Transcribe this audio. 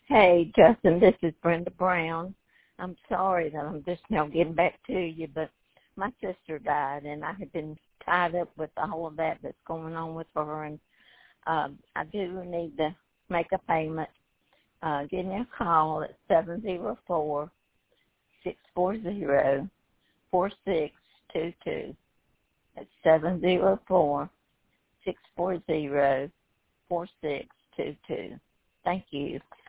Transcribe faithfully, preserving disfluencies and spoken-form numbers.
Hey, Justin, this is Brenda Brown. I'm sorry that I'm just now getting back to you, but my sister died, and I have been tied up with all of that that's going on with her, and um, I do need to make a payment. Uh, give me a call at seven zero four, six four zero, four six two two. That's seven zero four, six four zero, four six two two. Thank you.